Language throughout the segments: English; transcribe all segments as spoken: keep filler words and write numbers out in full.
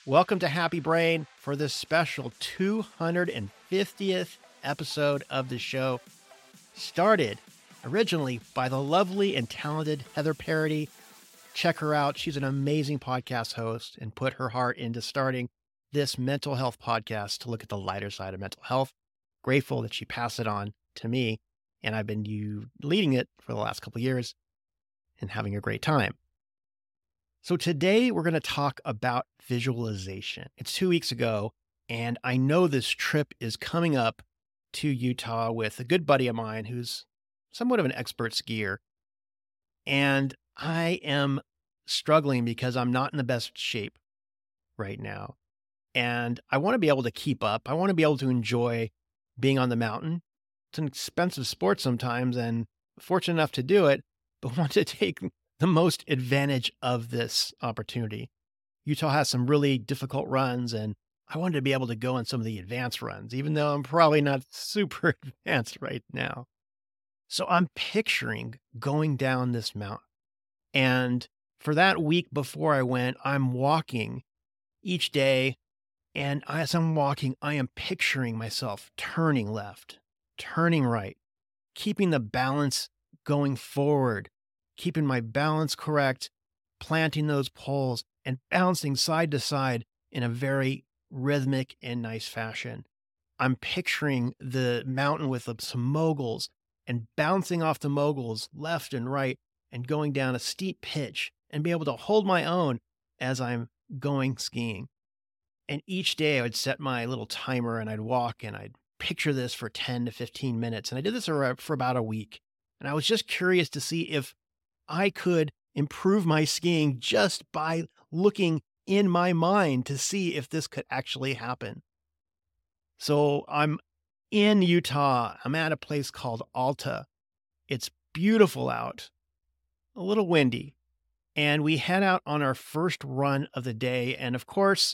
Welcome to Happy Brain for this special two hundred fiftieth episode of the show. Started originally by the lovely and talented Heather Parody. Check her out. She's an amazing podcast host and put her heart into starting this mental health podcast to look at the lighter side of mental health. Grateful that she passed it on to me, and I've been you leading it for the last couple of years and having a great time. So today we're going to talk about visualization. It's two weeks ago, and I know this trip is coming up to Utah with a good buddy of mine who's somewhat of an expert skier. And I am struggling because I'm not in the best shape right now. And I want to be able to keep up. I want to be able to enjoy being on the mountain. It's an expensive sport sometimes, and fortunate enough to do it, but want to take the most advantage of this opportunity. Utah has some really difficult runs, and I wanted to be able to go on some of the advanced runs, even though I'm probably not super advanced right now. So I'm picturing going down this mountain. And for that week before I went, I'm walking each day. And as I'm walking, I am picturing myself turning left, turning right, keeping the balance going forward, keeping my balance correct, planting those poles and bouncing side to side in a very rhythmic and nice fashion. I'm picturing the mountain with some moguls and bouncing off the moguls left and right and going down a steep pitch and be able to hold my own as I'm going skiing. And each day I would set my little timer and I'd walk and I'd picture this for ten to fifteen minutes. And I did this for about a week. And I was just curious to see if I could improve my skiing just by looking in my mind to see if this could actually happen. So I'm in Utah. I'm at a place called Alta. It's beautiful out, a little windy. And we head out on our first run of the day. And of course,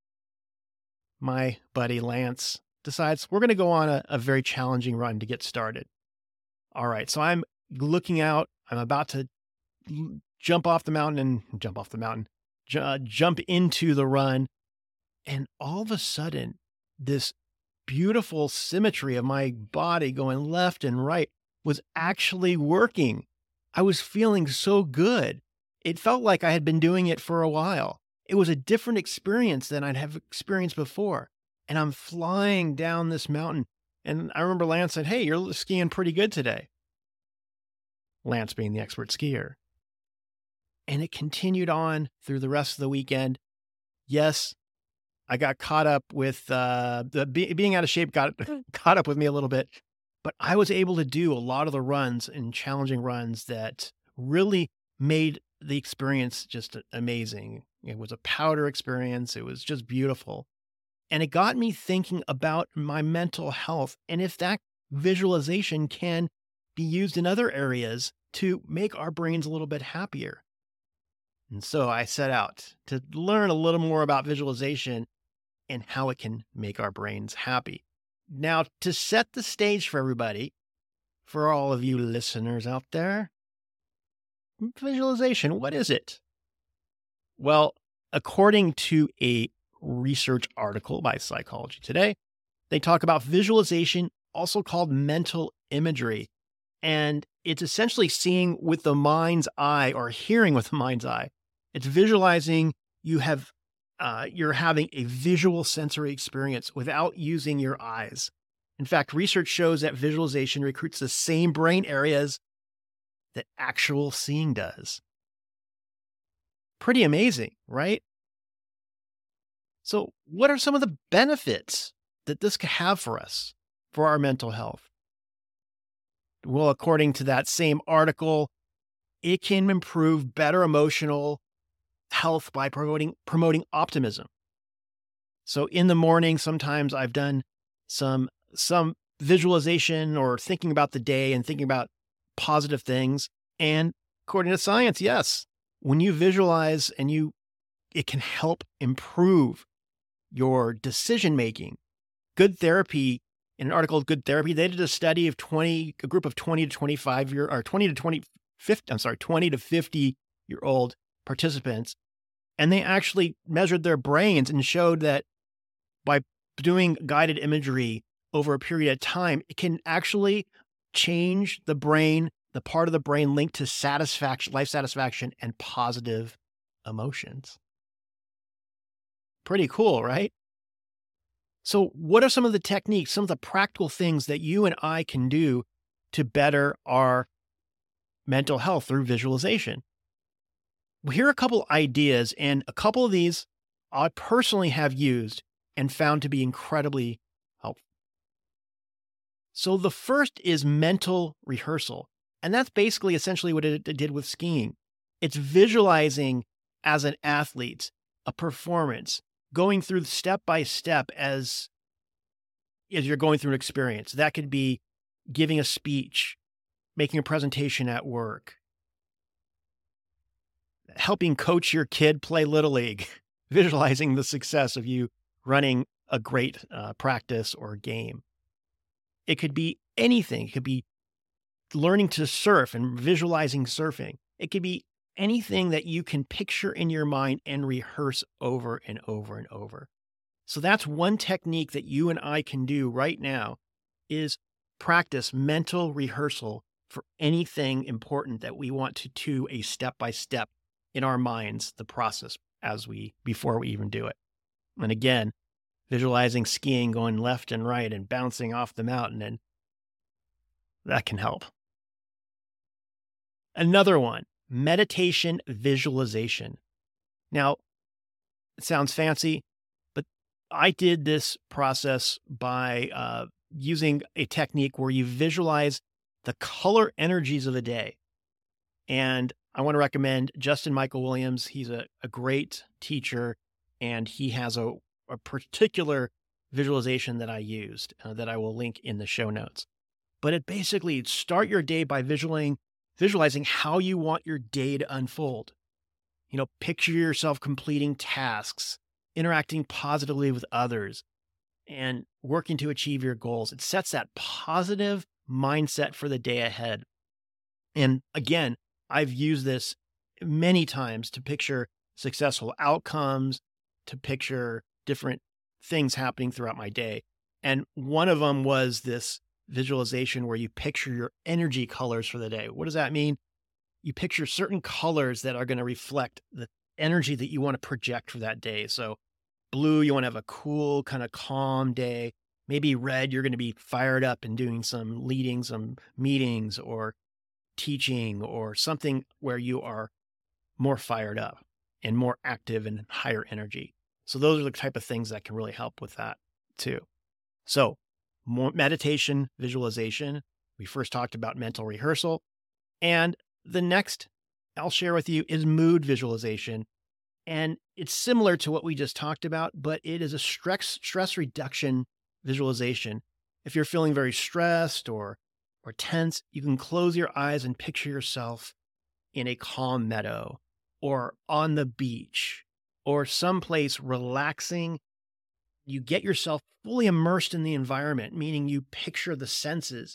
my buddy Lance decides we're going to go on a, a very challenging run to get started. All right. So I'm looking out. I'm about to jump off the mountain and jump off the mountain, j- uh, jump into the run. And all of a sudden, this beautiful symmetry of my body going left and right was actually working. I was feeling so good. It felt like I had been doing it for a while. It was a different experience than I'd have experienced before. And I'm flying down this mountain. And I remember Lance said, "Hey, you're skiing pretty good today." Lance being the expert skier. And it continued on through the rest of the weekend. Yes, I got caught up with uh, the be, being out of shape, got caught up with me a little bit. But I was able to do a lot of the runs and challenging runs that really made the experience just amazing. It was a powder experience. It was just beautiful. And it got me thinking about my mental health and if that visualization can be used in other areas to make our brains a little bit happier. And so I set out to learn a little more about visualization and how it can make our brains happy. Now, to set the stage for everybody, for all of you listeners out there, visualization, what is it? Well, according to a research article by Psychology Today, they talk about visualization, also called mental imagery. And it's essentially seeing with the mind's eye or hearing with the mind's eye. It's visualizing you have, uh, you're having a visual sensory experience without using your eyes. In fact, research shows that visualization recruits the same brain areas that actual seeing does. Pretty amazing, right? So what are some of the benefits that this could have for us, for our mental health? Well, according to that same article, it can improve better emotional health by promoting, promoting optimism. So in the morning, sometimes I've done some, some visualization or thinking about the day and thinking about positive things. And according to science, yes, when you visualize and you, it can help improve your decision-making. Good Therapy, in an article, Good Therapy, they did a study of twenty, a group of twenty to twenty-five year, or twenty to twenty, fifty, I'm sorry, twenty to fifty year old participants. And they actually measured their brains and showed that by doing guided imagery over a period of time, it can actually change the brain, the part of the brain linked to satisfaction, life satisfaction, and positive emotions. Pretty cool, right? So what are some of the techniques, some of the practical things that you and I can do to better our mental health through visualization? Well, here are a couple ideas, and a couple of these I personally have used and found to be incredibly helpful. So the first is mental rehearsal. And that's basically essentially what it did with skiing. It's visualizing as an athlete, a performance, going through step by step as, as you're going through an experience. That could be giving a speech, making a presentation at work, helping coach your kid play Little League, visualizing the success of you running a great uh, practice or game. It could be anything. It could be learning to surf and visualizing surfing. It could be anything that you can picture in your mind and rehearse over and over and over. So that's one technique that you and I can do right now is practice mental rehearsal for anything important that we want to do a step-by-step in our minds, the process as we, before we even do it. And again, visualizing skiing going left and right and bouncing off the mountain, and that can help. Another one, meditation visualization. Now, it sounds fancy, but I did this process by uh, using a technique where you visualize the color energies of a day. And I want to recommend Justin Michael Williams. He's a, a great teacher, and he has a, a particular visualization that I used uh, that I will link in the show notes. But it basically start your day by visualizing visualizing how you want your day to unfold. You know, picture yourself completing tasks, interacting positively with others, and working to achieve your goals. It sets that positive mindset for the day ahead. And again, I've used this many times to picture successful outcomes, to picture different things happening throughout my day. And one of them was this visualization where you picture your energy colors for the day. What does that mean? You picture certain colors that are going to reflect the energy that you want to project for that day. So blue, you want to have a cool, kind of calm day. Maybe red, you're going to be fired up and doing some leading some meetings or teaching or something where you are more fired up and more active and higher energy. So those are the type of things that can really help with that too. So more meditation, visualization. We first talked about mental rehearsal. And the next I'll share with you is mood visualization. And it's similar to what we just talked about, but it is a stress, stress reduction visualization. If you're feeling very stressed or, or tense, you can close your eyes and picture yourself in a calm meadow or on the beach or someplace relaxing. You get yourself fully immersed in the environment, meaning you picture the senses,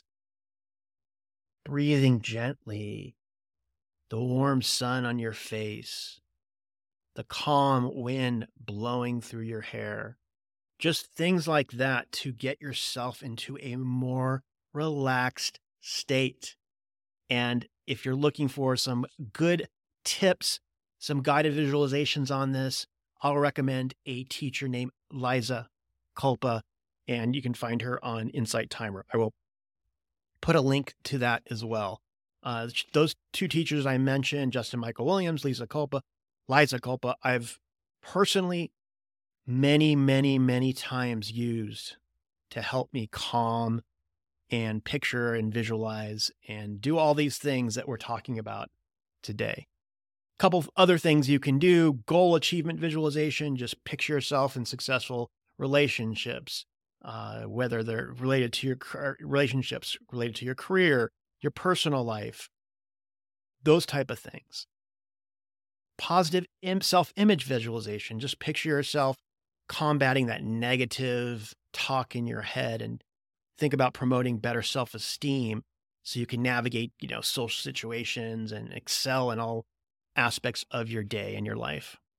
breathing gently, the warm sun on your face, the calm wind blowing through your hair, just things like that to get yourself into a more relaxed state. And if you're looking for some good tips, some guided visualizations on this, I'll recommend a teacher named Liza Culpa, and you can find her on Insight Timer. I will put a link to that as well. Uh, those two teachers I mentioned, Justin Michael Williams, Lisa Culpa, Liza Culpa, I've personally many, many, many times used to help me calm and picture and visualize and do all these things that we're talking about today. A couple of other things you can do: goal achievement visualization, just picture yourself in successful relationships, uh, whether they're related to your relationships, related to your career, your personal life, those type of things. Positive self-image visualization, just picture yourself combating that negative talk in your head and think about promoting better self-esteem so you can navigate, you know, social situations and excel in all aspects of your day and your life.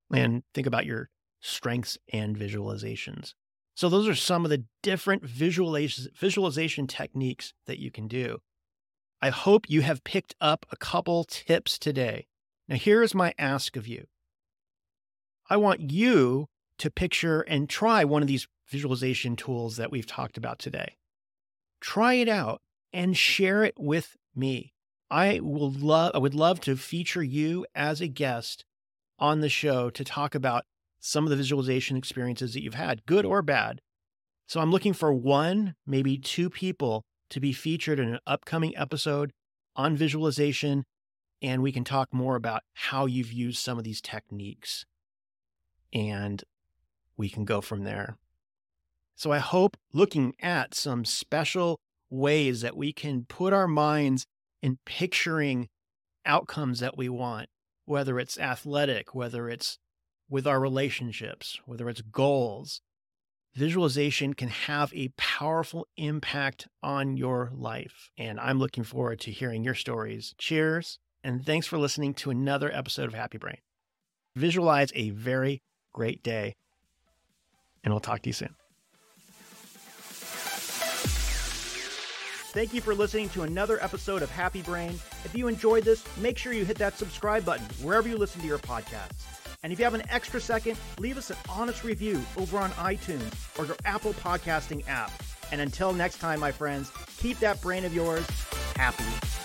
and think about your strengths and visualizations. So those are some of the different visualization, visualization techniques that you can do. I hope you have picked up a couple tips today. Now, here's my ask of you. I want you to picture and try one of these visualization tools that we've talked about today. Try it out and share it with me. I will love, I would love to feature you as a guest on the show to talk about some of the visualization experiences that you've had, good or bad. So I'm looking for one, maybe two people to be featured in an upcoming episode on visualization, and we can talk more about how you've used some of these techniques, and we can go from there. So I hope looking at some special ways that we can put our minds in picturing outcomes that we want, whether it's athletic, whether it's with our relationships, whether it's goals, visualization can have a powerful impact on your life. And I'm looking forward to hearing your stories. Cheers, and thanks for listening to another episode of Happy Brain. Visualize a very great day, and we'll talk to you soon. Thank you for listening to another episode of Happy Brain. If you enjoyed this, make sure you hit that subscribe button wherever you listen to your podcasts. And if you have an extra second, leave us an honest review over on iTunes or your Apple podcasting app. And until next time, my friends, keep that brain of yours happy.